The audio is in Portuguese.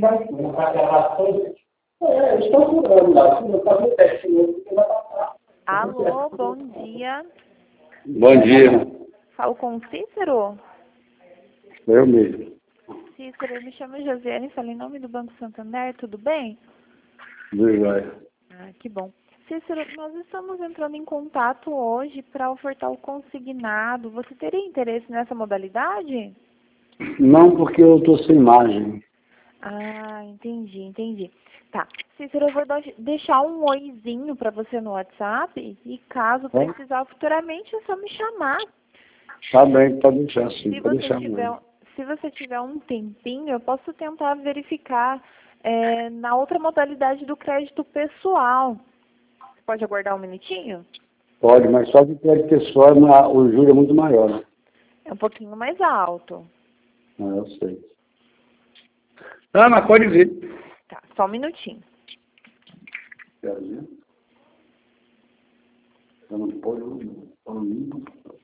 Estou curando lá, não está no teste, Alô, bom dia. Bom dia, Falo com o Cícero? eu mesmo. Cícero, eu me chamo Josiane, falo em nome do Banco Santander, tudo bem? Tudo jóia. Ah, que bom. Cícero, nós estamos entrando em contato hoje para ofertar o consignado. Você teria interesse nessa modalidade? Não, porque eu estou sem margem. Ah, entendi. Tá. Cícero, eu vou deixar um oizinho para você no WhatsApp e caso precisar futuramente é só me chamar. Tá bem, pode deixar sim, Se pode você deixar tiver, mesmo. se você tiver um tempinho, eu posso tentar verificar na outra modalidade do crédito pessoal. Você pode aguardar um minutinho? Pode, mas só que o crédito pessoal, o juro é muito maior, né? É um pouquinho mais alto. Ah, eu sei. Ah, mas pode vir. Tá, só um minutinho. Quer ver? Eu não pode,